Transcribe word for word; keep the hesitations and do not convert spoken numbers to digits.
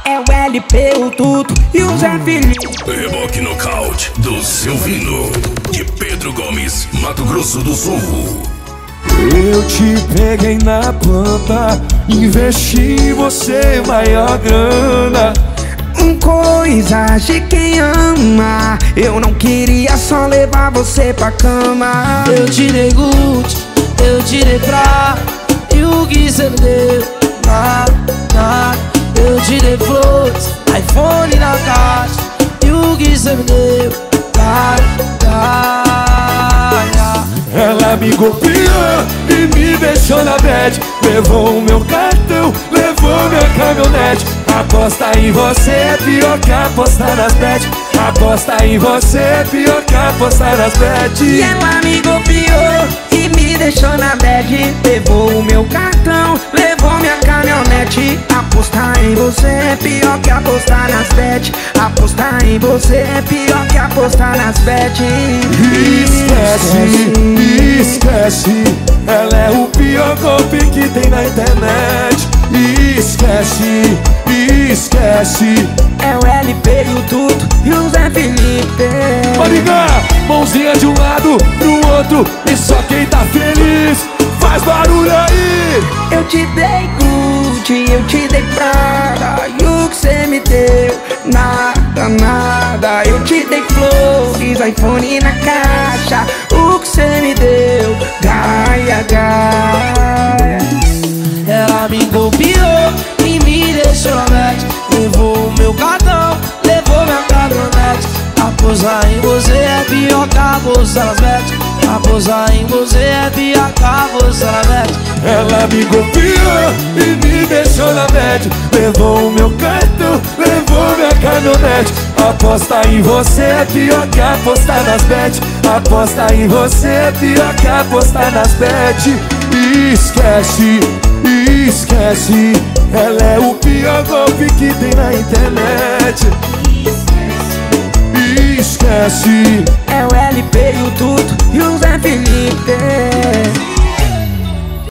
É o L P, o Tuto e o Zé Felipe. Reboque nocaute do Silvino, de Pedro Gomes, Mato Grosso do Sul. Eu te peguei na planta, investi em você maior grana. Coisas de quem ama, eu não queria só levar você pra cama. Eu te dei Gucci, eu te dei pra, e o que cê me deu? Nada, nada. Eu te dei flores, iPhone na caixa, e o que cê me deu? Nada, nada. Ela me golpeou e me deixou na bad. Levou o meu cartão, levou minha caminhonete. Aposta em você é pior que apostar nas bet. Aposta em você é pior que apostar nas bet. E ela me golpeou e me deixou na bad. Levou o meu cartão, levou minha caminhonete. Apostar em você é pior que apostar nas bet. Apostar em você é pior que apostar nas bet. Esquece, esquece, ela é o pior golpe que tem na internet. Esquece, esquece, é o L P e o Tuto e o Zé Felipe. Mariga, mãozinha de um lado pro outro, e só quem tá feliz faz barulho aí. Eu te dei Gucci, eu te dei Prada, e o que cê me deu? Nada, nada. Eu te dei flores, iPhone na caixa, o que cê me deu? Gaia, gaia. Ela me golpeou e me deixou na net. Levou o meu cartão, levou minha caminhonete. Apostar em você é pior que apostar nas bet. Apostar em você é pior que apostar nas bet. Ela me golpeou e me deixou na bad. Levou o meu cartão, levou minha caminhonete. Apostar em você é pior que apostar nas bet. Apostar em você é pior que apostar nas bet. Esquece, esquece, ela é o pior golpe que tem na internet. Esquece, é o L P e o Tuto e o Zé Felipe.